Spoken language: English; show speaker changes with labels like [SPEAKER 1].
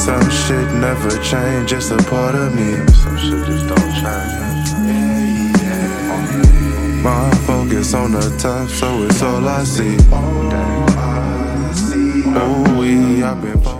[SPEAKER 1] Some shit never change, it's a part of me.
[SPEAKER 2] Some shit just don't change.
[SPEAKER 1] My focus on the top, so it's all I see.
[SPEAKER 2] Damn.
[SPEAKER 1] Oh, I've been